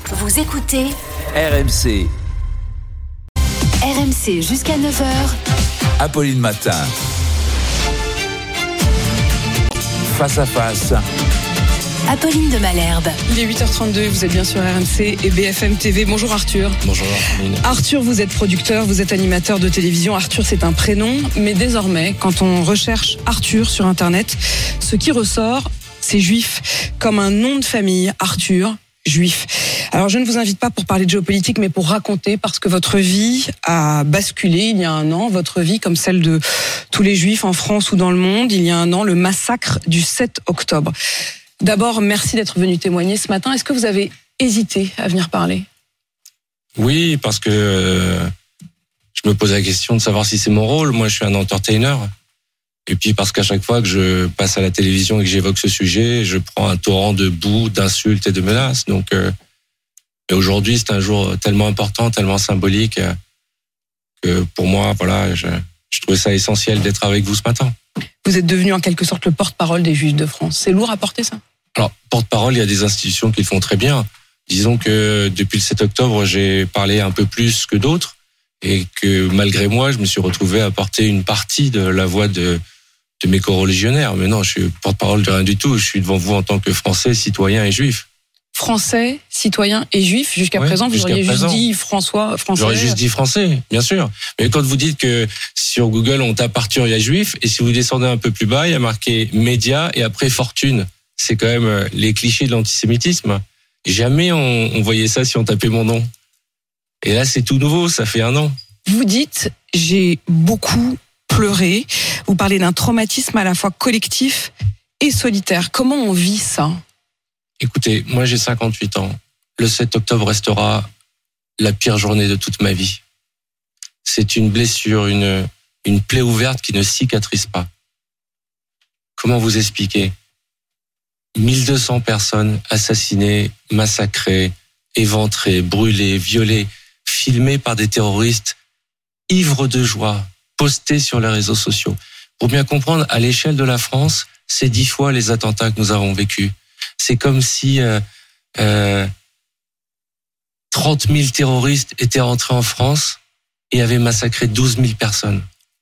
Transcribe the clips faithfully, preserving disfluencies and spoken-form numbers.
Vous écoutez R M C. R M C jusqu'à neuf heures. Apolline Matin. Face à face. Apolline de Malherbe. Il est huit heures trente-deux, vous êtes bien sur R M C et B F M T V. Bonjour Arthur. Bonjour. Arthur, vous êtes producteur, vous êtes animateur de télévision. Arthur, c'est un prénom, mais désormais, quand on recherche Arthur sur Internet, ce qui ressort, c'est juif, comme un nom de famille, Arthur, juif. Alors je ne vous invite pas pour parler de géopolitique, mais pour raconter, parce que votre vie a basculé il y a un an, votre vie comme celle de tous les juifs en France ou dans le monde, il y a un an, le massacre du sept octobre. D'abord, merci d'être venu témoigner ce matin. Est-ce que vous avez hésité à venir parler ? Oui, parce que euh, je me pose la question de savoir si c'est mon rôle. Moi, je suis un entertainer. Et puis parce qu'à chaque fois que je passe à la télévision et que j'évoque ce sujet, je prends un torrent de boue, d'insultes et de menaces. Donc, euh, et aujourd'hui, c'est un jour tellement important, tellement symbolique, euh, que pour moi, voilà, je, je trouvais ça essentiel d'être avec vous ce matin. Vous êtes devenu en quelque sorte le porte-parole des Juifs de France. C'est lourd à porter ça ? Alors, porte-parole, il y a des institutions qui le font très bien. Disons que depuis le sept octobre, j'ai parlé un peu plus que d'autres et que malgré moi, je me suis retrouvé à porter une partie de la voix de, de mes coreligionnaires. Mais non, je suis porte-parole de rien du tout. Je suis devant vous en tant que Français, citoyen et juif. Français, citoyen et juif. Jusqu'à ouais, présent, vous jusqu'à auriez présent. juste dit François, français. J'aurais juste dit français, bien sûr. Mais quand vous dites que sur Google, on tape Arthur, il y a juif, et si vous descendez un peu plus bas, il y a marqué média et après fortune. C'est quand même les clichés de l'antisémitisme. Jamais on, on voyait ça si on tapait mon nom. Et là, c'est tout nouveau, ça fait un an. Vous dites, j'ai beaucoup pleuré. Vous parlez d'un traumatisme à la fois collectif et solitaire. Comment on vit ça ? Écoutez, moi j'ai cinquante-huit ans. Le sept octobre restera la pire journée de toute ma vie. C'est une blessure, une, une plaie ouverte qui ne cicatrise pas. Comment vous expliquer ? mille deux cents personnes assassinées, massacrées, éventrées, brûlées, violées, filmées par des terroristes ivres de joie, postées sur les réseaux sociaux. Pour bien comprendre, à l'échelle de la France, c'est dix fois les attentats que nous avons vécus. C'est comme si euh, euh, trente mille terroristes étaient rentrés en France et avaient massacré douze mille personnes.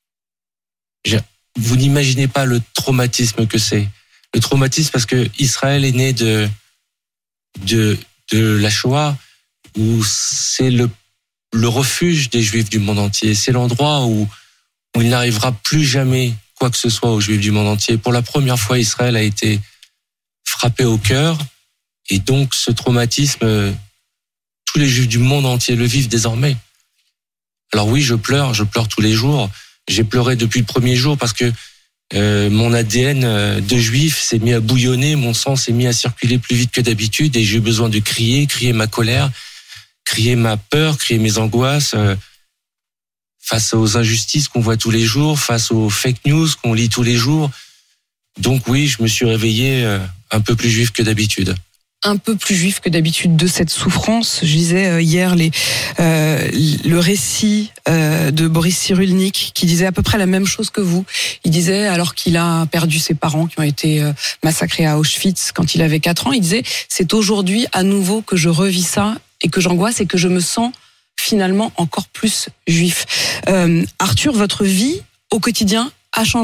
Je, vous n'imaginez pas le traumatisme que c'est. Le traumatisme parce que Israël est né de, de, de la Shoah, où c'est le, le refuge des Juifs du monde entier. C'est l'endroit où, où il n'arrivera plus jamais quoi que ce soit aux Juifs du monde entier. Pour la première fois, Israël a été frappé au cœur, et donc ce traumatisme, tous les Juifs du monde entier le vivent désormais. Alors oui, je pleure, je pleure tous les jours. J'ai pleuré depuis le premier jour parce que euh, mon A D N de Juif s'est mis à bouillonner, mon sang s'est mis à circuler plus vite que d'habitude, et j'ai eu besoin de crier, crier ma colère, crier ma peur, crier mes angoisses, euh, face aux injustices qu'on voit tous les jours, face aux fake news qu'on lit tous les jours. Donc oui, je me suis réveillé euh, un peu plus juif que d'habitude. Un peu plus juif que d'habitude de cette souffrance. Je disais hier les, euh, le récit euh, de Boris Cyrulnik qui disait à peu près la même chose que vous. Il disait, alors qu'il a perdu ses parents qui ont été euh, massacrés à Auschwitz quand il avait quatre ans, il disait, c'est aujourd'hui à nouveau que je revis ça et que j'angoisse et que je me sens finalement encore plus juif. Euh, Arthur, votre vie au quotidien a changé ?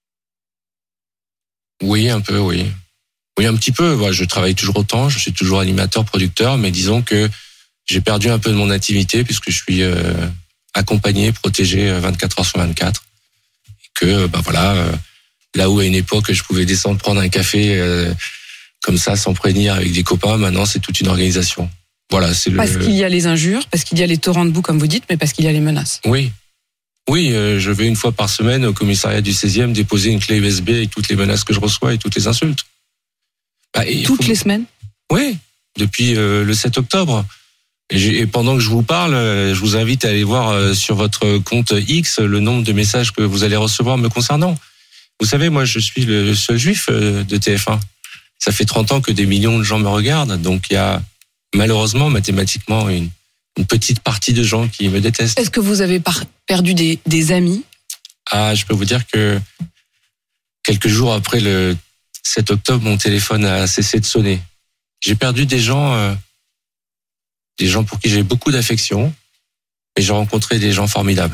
Oui, un peu, oui. Oui, un petit peu. Je travaille toujours autant, je suis toujours animateur, producteur, mais disons que j'ai perdu un peu de mon activité puisque je suis euh, accompagné, protégé vingt-quatre heures sur vingt-quatre. Et que, ben voilà, euh, là où à une époque je pouvais descendre prendre un café euh, comme ça sans prévenir avec des copains, maintenant c'est toute une organisation. Voilà, c'est le... Parce qu'il y a les injures, parce qu'il y a les torrents de boue comme vous dites, mais parce qu'il y a les menaces. Oui. Oui, euh, je vais une fois par semaine au commissariat du seizième déposer une clé U S B avec toutes les menaces que je reçois et toutes les insultes. Bah, toutes faut... les semaines ? Oui, depuis euh, le sept octobre. Et, et pendant que je vous parle, euh, je vous invite à aller voir euh, sur votre compte X le nombre de messages que vous allez recevoir me concernant. Vous savez, moi, je suis le seul juif euh, de T F un. Ça fait trente ans que des millions de gens me regardent, donc il y a malheureusement, mathématiquement, une, une petite partie de gens qui me détestent. Est-ce que vous avez par- perdu des, des amis ? Ah, je peux vous dire que quelques jours après le sept octobre, mon téléphone a cessé de sonner. J'ai perdu des gens euh, des gens pour qui j'ai beaucoup d'affection, et j'ai rencontré des gens formidables.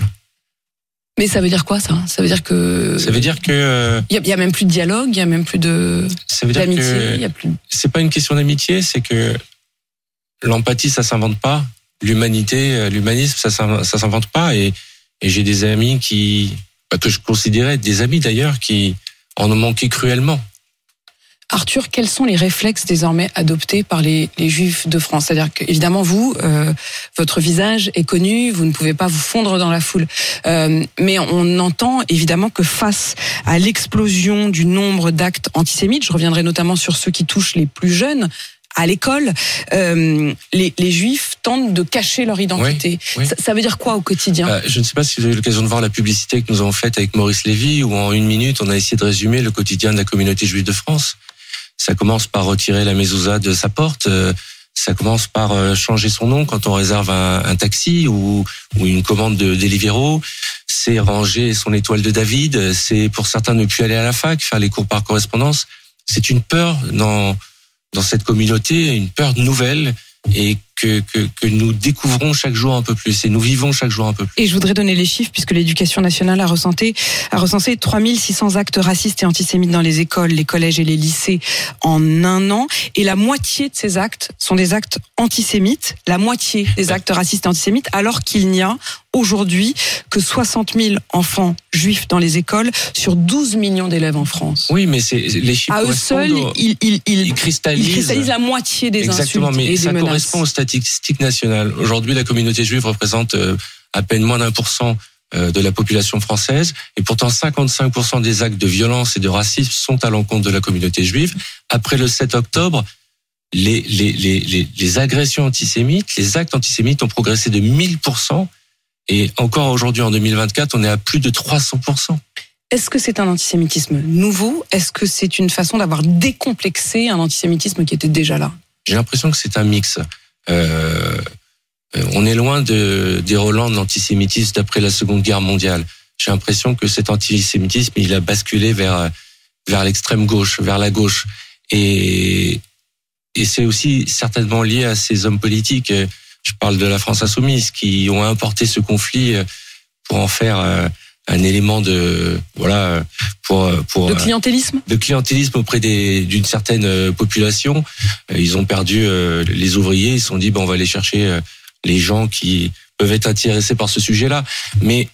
Mais ça veut dire quoi, ça? Ça veut dire que... Ça veut dire que... euh, Il y, y a même plus de dialogue, il y a même plus de... ça veut dire d'amitié, que il y a plus... c'est pas une question d'amitié, c'est que l'empathie, ça s'invente pas. L'humanité, l'humanisme, ça, s'in- ça s'invente pas. Et, et j'ai des amis qui, bah, que je considérais être des amis d'ailleurs, qui en ont manqué cruellement. Arthur, quels sont les réflexes désormais adoptés par les, les Juifs de France? C'est-à-dire qu'évidemment, vous, euh, votre visage est connu, vous ne pouvez pas vous fondre dans la foule. Euh, mais on entend évidemment que face à l'explosion du nombre d'actes antisémites, je reviendrai notamment sur ceux qui touchent les plus jeunes, à l'école, euh, les, les Juifs tentent de cacher leur identité. Oui, oui. Ça, ça veut dire quoi au quotidien? Euh, je ne sais pas si vous avez eu l'occasion de voir la publicité que nous avons faite avec Maurice Lévy, où en une minute, on a essayé de résumer le quotidien de la communauté juive de France. Ça commence par retirer la mezouza de sa porte. Euh, ça commence par euh, changer son nom quand on réserve un, un taxi ou, ou une commande de Deliveroo. C'est ranger son étoile de David. C'est pour certains ne plus aller à la fac, faire les cours par correspondance. C'est une peur dans dans cette communauté, une peur nouvelle et que, que, que nous découvrons chaque jour un peu plus et nous vivons chaque jour un peu plus. Et je voudrais donner les chiffres puisque l'Éducation nationale a recensé, a recensé trois mille six cents actes racistes et antisémites dans les écoles, les collèges et les lycées en un an. Et la moitié de ces actes sont des actes antisémites, la moitié des actes racistes et antisémites, alors qu'il n'y a aujourd'hui que soixante mille enfants juifs dans les écoles sur douze millions d'élèves en France. Oui, mais c'est les chiffres à eux seuls, au... ils, ils, ils, ils, cristallisent... ils cristallisent la moitié des Exactement, insultes mais et ça des menaces. correspond aux statistiques nationales. Aujourd'hui, la communauté juive représente euh, à peine moins d'un pour cent euh, de la population française, et pourtant cinquante-cinq pour cent des actes de violence et de racisme sont à l'encontre de la communauté juive. Après le sept octobre, les, les, les, les, les agressions antisémites, les actes antisémites ont progressé de mille pour cent, et encore aujourd'hui, en deux mille vingt-quatre, on est à plus de trois cents pour cent. Est-ce que c'est un antisémitisme nouveau? Est-ce que c'est une façon d'avoir décomplexé un antisémitisme qui était déjà là? J'ai l'impression que c'est un mix. Euh, on est loin de, des relents de l'antisémitisme d'après la Seconde Guerre mondiale. J'ai l'impression que cet antisémitisme, il a basculé vers, vers l'extrême gauche, vers la gauche. Et, et c'est aussi certainement lié à ces hommes politiques. Je parle de la France insoumise, qui ont importé ce conflit pour en faire un élément de, voilà, pour, pour de clientélisme, de clientélisme auprès des, d'une certaine population. Ils ont perdu les ouvriers, ils se sont dit, ben, on va aller chercher les gens qui peuvent être intéressés par ce sujet-là. Mais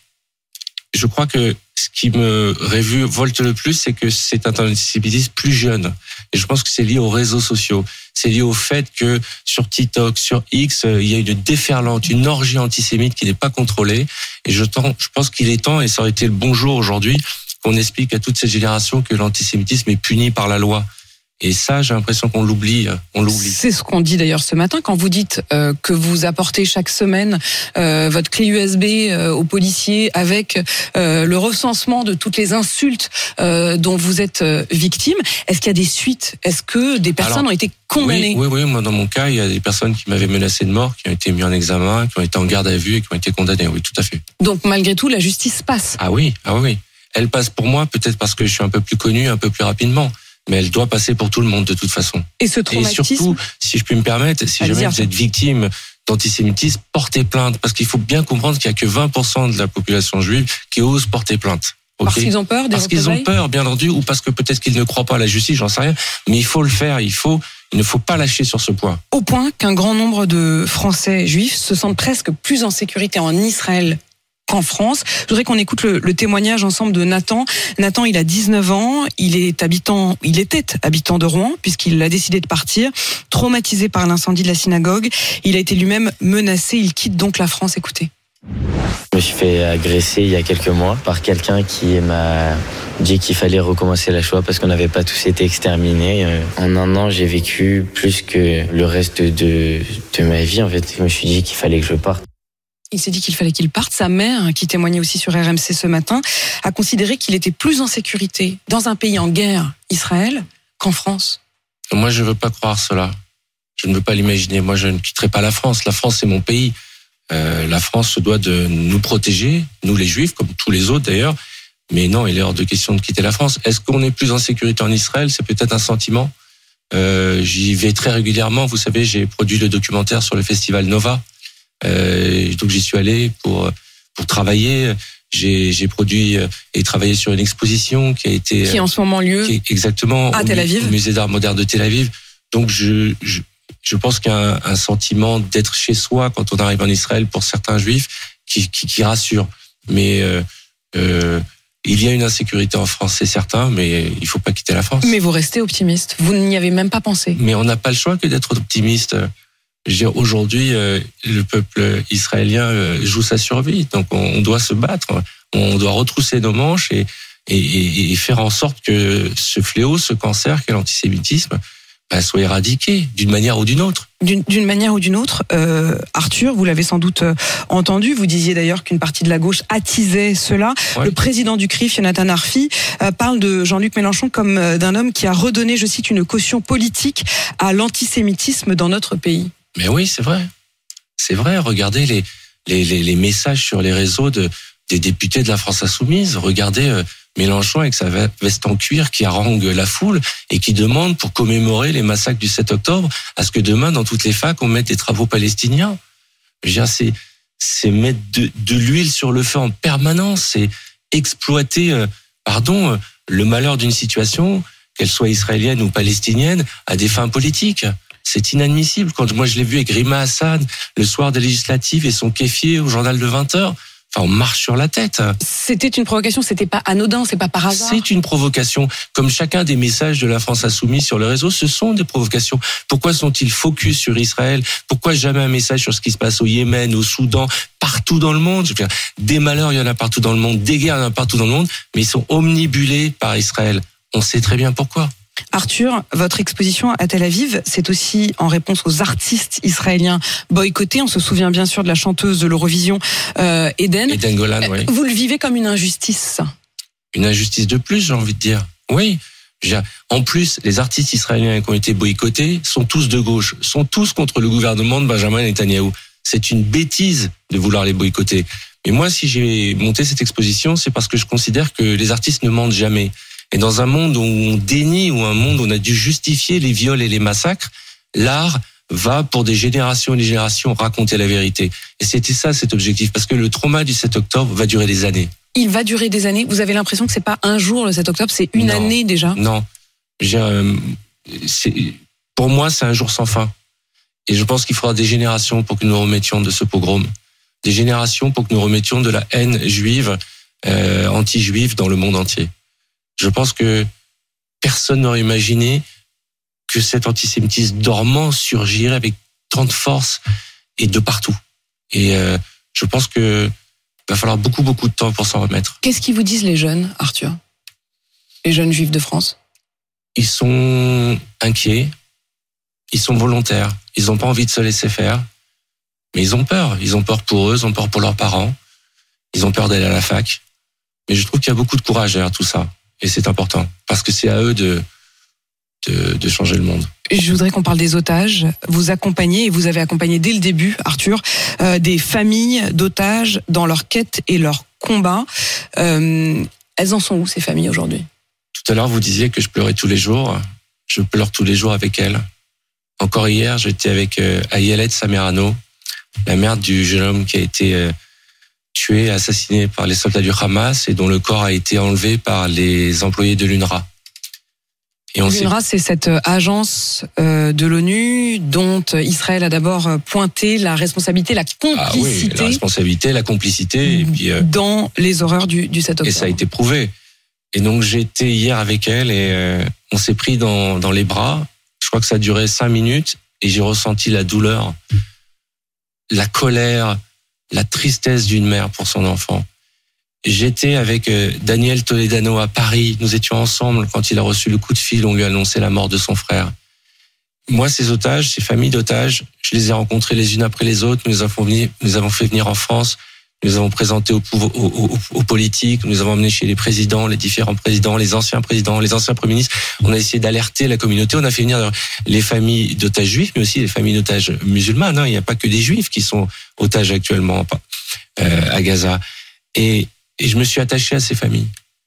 je crois que ce qui me révolte le plus, c'est que c'est un antisémitisme plus jeune. Et je pense que c'est lié aux réseaux sociaux. C'est lié au fait que sur TikTok, sur X, il y a une déferlante, une orgie antisémite qui n'est pas contrôlée. Et je, tends, je pense qu'il est temps, et ça aurait été le bon jour aujourd'hui, qu'on explique à toute cette génération que l'antisémitisme est puni par la loi. Et ça, j'ai l'impression qu'on l'oublie, on l'oublie. C'est ce qu'on dit d'ailleurs ce matin quand vous dites euh, que vous apportez chaque semaine euh, votre clé U S B euh, aux policiers avec euh, le recensement de toutes les insultes euh, dont vous êtes euh, victime. Est-ce qu'il y a des suites? Est-ce que des personnes Alors, ont été condamnées? Oui, oui, oui. Moi, dans mon cas, il y a des personnes qui m'avaient menacé de mort, qui ont été mis en examen, qui ont été en garde à vue et qui ont été condamnées. Oui, tout à fait. Donc malgré tout, la justice passe. Ah oui, ah oui. Elle passe pour moi, peut-être parce que je suis un peu plus connu, un peu plus rapidement. Mais elle doit passer pour tout le monde de toute façon. Et ce traumatisme. Et surtout, si je puis me permettre, si jamais vous êtes victime d'antisémitisme, portez plainte. Parce qu'il faut bien comprendre qu'il n'y a que vingt pour cent de la population juive qui ose porter plainte. Okay? Parce qu'ils ont peur des Parce qu'ils ont peur, bien entendu, ou parce que peut-être qu'ils ne croient pas à la justice, j'en sais rien. Mais il faut le faire, il faut, il ne faut pas lâcher sur ce point. Au point qu'un grand nombre de Français juifs se sentent presque plus en sécurité en Israël en France. Je voudrais qu'on écoute le, le témoignage ensemble de Nathan. Nathan, il a dix-neuf ans, il est habitant, il était habitant de Rouen puisqu'il a décidé de partir, traumatisé par l'incendie de la synagogue. Il a été lui-même menacé, il quitte donc la France. Écoutez. Je me suis fait agresser il y a quelques mois par quelqu'un qui m'a dit qu'il fallait recommencer la Shoah parce qu'on n'avait pas tous été exterminés. En un an, j'ai vécu plus que le reste de, de ma vie. En fait, je me suis dit qu'il fallait que je parte. Il s'est dit qu'il fallait qu'il parte. Sa mère, qui témoignait aussi sur R M C ce matin, a considéré qu'il était plus en sécurité dans un pays en guerre, Israël, qu'en France. Moi, je ne veux pas croire cela. Je ne veux pas l'imaginer. Moi, je ne quitterai pas la France. La France, c'est mon pays. Euh, la France se doit de nous protéger, nous les Juifs, comme tous les autres d'ailleurs. Mais non, il est hors de question de quitter la France. Est-ce qu'on est plus en sécurité en Israël? C'est peut-être un sentiment. Euh, j'y vais très régulièrement. Vous savez, j'ai produit le documentaire sur le festival Nova. Euh, donc j'y suis allé pour pour travailler. J'ai, j'ai produit et travaillé sur une exposition qui a été qui est en ce moment lieu qui est exactement à au, Tel Aviv, au musée d'art moderne de Tel Aviv. Donc je je, je pense qu'il y a un, un sentiment d'être chez soi quand on arrive en Israël pour certains juifs qui qui, qui rassure. Mais euh, euh, il y a une insécurité en France, c'est certain, mais il faut pas quitter la France. Mais vous restez optimiste. Vous n'y avez même pas pensé. Mais on n'a pas le choix que d'être optimiste. Je veux dire, aujourd'hui, euh, le peuple israélien euh, joue sa survie, donc on, on doit se battre, on doit retrousser nos manches et, et, et faire en sorte que ce fléau, ce cancer qu'est l'antisémitisme, bah, soit éradiqué d'une manière ou d'une autre. D'une, d'une manière ou d'une autre, euh, Arthur, vous l'avez sans doute entendu, vous disiez d'ailleurs qu'une partie de la gauche attisait cela. Ouais. Le président du C R I F, Yonatan Arfi, euh, parle de Jean-Luc Mélenchon comme euh, d'un homme qui a redonné, je cite, une caution politique à l'antisémitisme dans notre pays. Mais oui, c'est vrai. C'est vrai. Regardez les, les, les, les messages sur les réseaux de, des députés de la France Insoumise. Regardez euh, Mélenchon avec sa veste en cuir qui harangue la foule et qui demande pour commémorer les massacres du sept octobre à ce que demain, dans toutes les facs, on mette des travaux palestiniens. Je veux dire, c'est, c'est mettre de, de l'huile sur le feu en permanence. C'est exploiter, euh, pardon, euh, le malheur d'une situation, qu'elle soit israélienne ou palestinienne, à des fins politiques. C'est inadmissible. Quand moi je l'ai vu avec Rima Hassan le soir des législatives et son kéfier au journal de vingt heures, enfin on marche sur la tête. C'était une provocation, c'était pas anodin, c'est pas par hasard. C'est une provocation. Comme chacun des messages de la France Insoumise sur le réseau, ce sont des provocations. Pourquoi sont-ils focus sur Israël ? Pourquoi jamais un message sur ce qui se passe au Yémen, au Soudan, partout dans le monde ? Je veux dire, des malheurs, il y en a partout dans le monde, des guerres, il y en a partout dans le monde, mais ils sont omnibulés par Israël. On sait très bien pourquoi. Arthur, votre exposition à Tel Aviv, c'est aussi en réponse aux artistes israéliens boycottés. On se souvient bien sûr de la chanteuse de l'Eurovision, euh, Eden. Eden Golan, oui. Vous le vivez comme une injustice, ça ? Une injustice de plus, j'ai envie de dire. Oui. En plus, les artistes israéliens qui ont été boycottés sont tous de gauche, sont tous contre le gouvernement de Benjamin Netanyahou. C'est une bêtise de vouloir les boycotter. Mais moi, si j'ai monté cette exposition, c'est parce que je considère que les artistes ne mentent jamais. Et dans un monde où on dénie, ou un monde où on a dû justifier les viols et les massacres, l'art va pour des générations et des générations raconter la vérité. Et c'était ça cet objectif, parce que le trauma du sept octobre va durer des années. Il va durer des années. Vous avez l'impression que c'est pas un jour le sept octobre, c'est une non, année déjà. Non, J'ai, euh, c'est, pour moi c'est un jour sans fin. Et je pense qu'il faudra des générations pour que nous remettions de ce pogrom, des générations pour que nous remettions de la haine juive, euh, anti-juive dans le monde entier. Je pense que personne n'aurait imaginé que cet antisémitisme dormant surgirait avec tant de force et de partout. Et euh, je pense que va falloir beaucoup, beaucoup de temps pour s'en remettre. Qu'est-ce qu'ils vous disent les jeunes, Arthur ? Les jeunes juifs de France ? Ils sont inquiets, ils sont volontaires, ils n'ont pas envie de se laisser faire, mais ils ont peur. Ils ont peur pour eux, ils ont peur pour leurs parents, ils ont peur d'aller à la fac. Mais je trouve qu'il y a beaucoup de courage derrière tout ça. Et c'est important, parce que c'est à eux de, de, de changer le monde. Je voudrais qu'on parle des otages. Vous accompagnez, et vous avez accompagné dès le début, Arthur, euh, des familles d'otages dans leur quête et leur combat. Euh, elles en sont où, ces familles, aujourd'hui ? Tout à l'heure, vous disiez que je pleurais tous les jours. Je pleure tous les jours avec elles. Encore hier, j'étais avec euh, Ayelet Samerano, la mère du jeune homme qui a été... Euh, tué, assassiné par les soldats du Hamas et dont le corps a été enlevé par les employés de l'UNRWA. Et on L'UNRWA, sait... c'est cette agence de l'ONU dont Israël a d'abord pointé la responsabilité, la complicité. Ah oui, la responsabilité, la complicité. Et puis, euh... dans les horreurs du, du sept octobre. Et ça a été prouvé. Et donc j'étais hier avec elle et euh, on s'est pris dans, dans les bras. Je crois que ça a duré cinq minutes et j'ai ressenti la douleur, la colère, la tristesse d'une mère pour son enfant. J'étais avec Daniel Toledano à Paris. Nous étions ensemble quand il a reçu le coup de fil. On lui a annoncé la mort de son frère. Moi, ces otages, ces familles d'otages, je les ai rencontrés les unes après les autres. Nous les avons, venus, nous avons fait venir en France. Nous les avons présentés aux, aux, aux, aux politiques. Nous les avons emmenés chez les présidents, les différents présidents, les anciens présidents, les anciens premiers ministres. On a essayé d'alerter la communauté. On a fait venir les familles d'otages juifs, mais aussi les familles d'otages musulmanes. Hein. Il n'y a pas que des juifs qui sont otages actuellement euh, à Gaza. Et, et je me suis attaché à ces familles.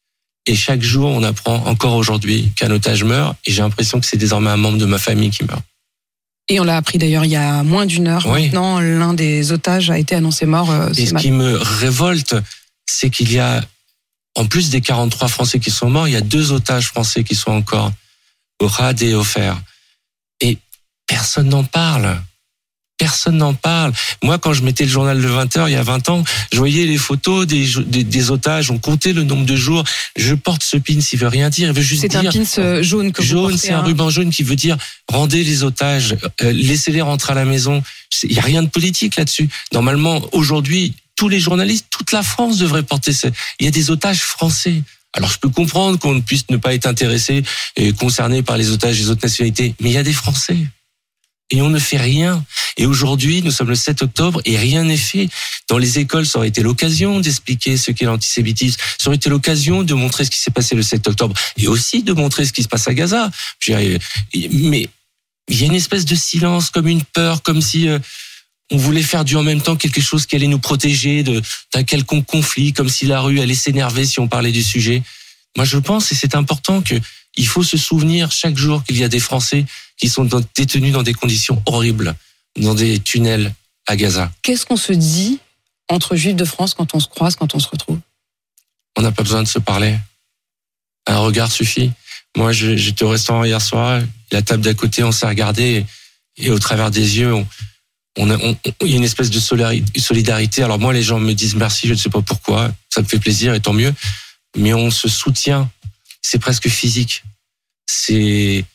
Et chaque jour, on apprend encore aujourd'hui qu'un otage meurt. Et j'ai l'impression que c'est désormais un membre de ma famille qui meurt. Et on l'a appris d'ailleurs il y a moins d'une heure. Oui. Maintenant, l'un des otages a été annoncé mort euh, ce Et ce matin. qui me révolte, c'est qu'il y a, en plus des quarante-trois Français qui sont morts, il y a deux otages français qui sont encore, Orad et Ofer. Et personne n'en parle. Personne n'en parle. Moi, quand je mettais le journal de vingt heures, il y a vingt ans, je voyais les photos des, des, des otages, on comptait le nombre de jours. Je porte ce pin, il veut rien dire, il veut juste C'est dire... un pin euh, jaune que vous Jaune, portez, c'est un hein. ruban jaune qui veut dire rendez les otages, euh, laissez-les rentrer à la maison. Il n'y a rien de politique là-dessus. Normalement, aujourd'hui, tous les journalistes, toute la France devrait porter ça. Il y a des otages français. Alors je peux comprendre qu'on puisse ne pas être intéressé et concerné par les otages des autres nationalités, mais il y a des Français. Et on ne fait rien. Et aujourd'hui, nous sommes le sept octobre et rien n'est fait. Dans les écoles, ça aurait été l'occasion d'expliquer ce qu'est l'antisémitisme. Ça aurait été l'occasion de montrer ce qui s'est passé le sept octobre et aussi de montrer ce qui se passe à Gaza. Mais il y a une espèce de silence, comme une peur, comme si euh, on voulait faire du en même temps quelque chose qui allait nous protéger de, d'un quelconque conflit, comme si la rue allait s'énerver si on parlait du sujet. Moi, je pense, et c'est important, que il faut se souvenir chaque jour qu'il y a des Français qui sont détenus dans des conditions horribles, dans des tunnels à Gaza. Qu'est-ce qu'on se dit entre Juifs de France quand on se croise, quand on se retrouve? On n'a pas besoin de se parler. Un regard suffit. Moi, j'étais au restaurant hier soir, la table d'à côté, on s'est regardé, et au travers des yeux, on, on, a, on, il y a une espèce de solidarité. Alors moi, les gens me disent merci, je ne sais pas pourquoi, ça me fait plaisir, et tant mieux. Mais on se soutient. C'est presque physique. C'est...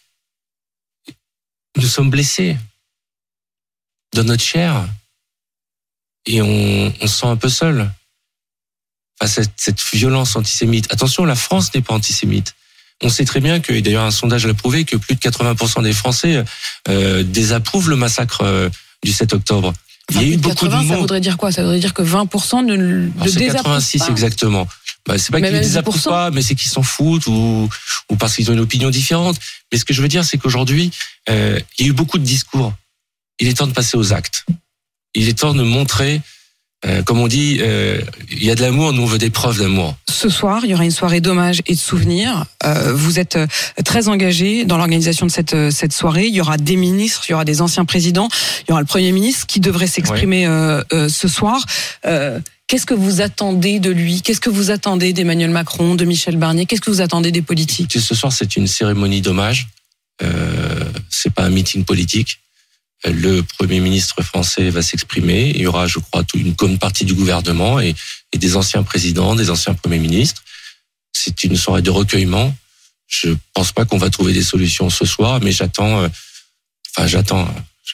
Nous sommes blessés dans notre chair et on, on se sent un peu seul face à cette, cette violence antisémite. Attention, la France n'est pas antisémite. On sait très bien que, et d'ailleurs un sondage l'a prouvé, que plus de quatre-vingts pour cent des Français euh, désapprouvent le massacre euh, du sept octobre. Enfin, il y a eu beaucoup de quatre-vingts, monde. Ça voudrait dire quoi? Ça voudrait dire que vingt pour cent ne, ne Alors, c'est désapprouvent quatre-vingt-six pas. exactement. Bah, c'est pas Mais qu'ils ne même désapprouvent dix pour cent. pas, mais c'est qu'ils s'en foutent ou, ou parce qu'ils ont une opinion différente. Mais ce que je veux dire, c'est qu'aujourd'hui, euh, il y a eu beaucoup de discours. Il est temps de passer aux actes. Il est temps de montrer, euh, comme on dit, euh, il y a de l'amour, nous on veut des preuves d'amour. Ce soir, il y aura une soirée d'hommage et de souvenirs. Euh, vous êtes très engagé dans l'organisation de cette, cette soirée. Il y aura des ministres, il y aura des anciens présidents, il y aura le Premier ministre qui devrait s'exprimer ouais. euh, euh, ce soir. Euh, Qu'est-ce que vous attendez de lui? Qu'est-ce que vous attendez d'Emmanuel Macron, de Michel Barnier? Qu'est-ce que vous attendez des politiques? Écoutez, ce soir, c'est une cérémonie d'hommage. Euh, c'est pas un meeting politique. Le Premier ministre français va s'exprimer. Il y aura, je crois, toute une bonne partie du gouvernement et, et des anciens présidents, des anciens premiers ministres. C'est une soirée de recueillement. Je pense pas qu'on va trouver des solutions ce soir, mais j'attends. Euh, enfin, j'attends.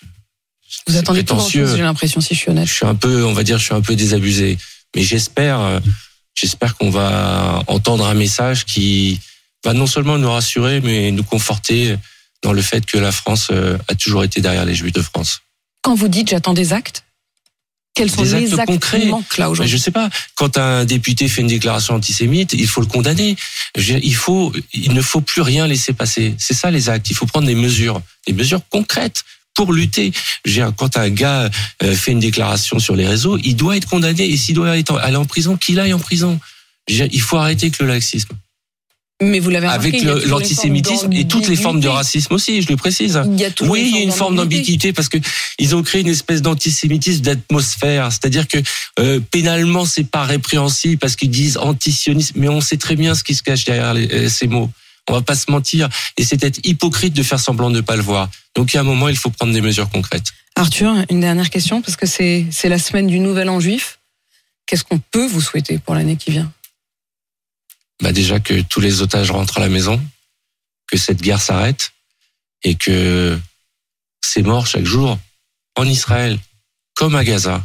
Vous attendez pas grand-chose, j'ai l'impression, si je suis honnête. Je suis un peu, on va dire, je suis un peu désabusé. Mais j'espère, j'espère qu'on va entendre un message qui va non seulement nous rassurer, mais nous conforter dans le fait que la France a toujours été derrière les Juifs de France. Quand vous dites j'attends des actes, quels sont des les actes actes concrets qui manquent là aujourd'hui? Je sais pas. Quand un député fait une déclaration antisémite, il faut le condamner. Il faut, il ne faut plus rien laisser passer. C'est ça les actes. Il faut prendre des mesures, des mesures concrètes pour lutter. Quand un gars fait une déclaration sur les réseaux, il doit être condamné. Et s'il doit aller en prison, qu'il aille en prison. Il faut arrêter avec le laxisme. Mais vous l'avez remarqué, avec le, l'antisémitisme et toutes les formes de racisme aussi, je le précise. Il y a oui, il y a une forme d'ambiguïté parce que ils ont créé une espèce d'antisémitisme d'atmosphère, c'est-à-dire que euh, pénalement c'est pas répréhensible parce qu'ils disent antisionisme, mais on sait très bien ce qui se cache derrière les, euh, ces mots. On va pas se mentir et c'est être hypocrite de faire semblant de ne pas le voir. Donc il y a un moment, il faut prendre des mesures concrètes. Arthur, une dernière question parce que c'est c'est la semaine du Nouvel An juif. Qu'est-ce qu'on peut vous souhaiter pour l'année qui vient? Bah déjà que tous les otages rentrent à la maison, que cette guerre s'arrête et que ces morts chaque jour en Israël comme à Gaza,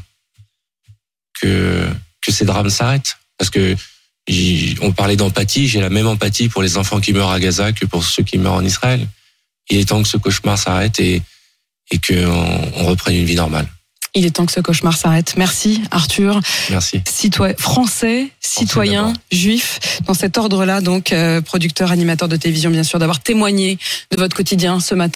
que que ces drames s'arrêtent. Parce que on parlait d'empathie, j'ai la même empathie pour les enfants qui meurent à Gaza que pour ceux qui meurent en Israël. Il est temps que ce cauchemar s'arrête et et qu'on on reprenne une vie normale. Il est temps que ce cauchemar s'arrête. Merci Arthur. Merci. Citoyen, français, citoyen, juif, dans cet ordre-là, donc euh, producteur, animateur de télévision, bien sûr, d'avoir témoigné de votre quotidien ce matin.